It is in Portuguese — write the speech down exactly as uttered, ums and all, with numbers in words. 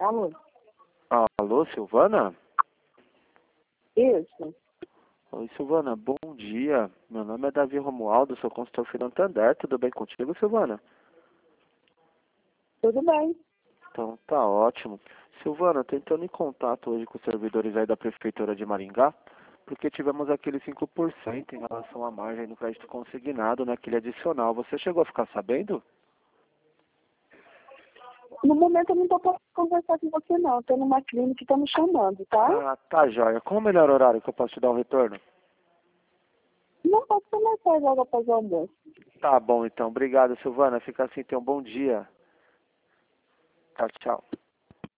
Alô? Alô, Silvana? Isso. Oi, Silvana, bom dia. Meu nome é Davi Romualdo, sou consultor Finantander. Tudo bem contigo, Silvana? Tudo bem. Então, tá ótimo. Silvana, tô entrando em contato hoje com os servidores aí da Prefeitura de Maringá, porque tivemos aquele cinco por cento em relação à margem do crédito consignado, naquele adicional. Você chegou a ficar sabendo? No momento eu não estou podendo conversar com você não. Estou numa clínica que estão me chamando, tá? Ah, tá, joia. Qual o melhor horário que eu posso te dar o retorno? Não posso começar logo após o almoço. Tá bom, então. Obrigado, Silvana. Fica assim, tenha um bom dia. Tchau, tchau.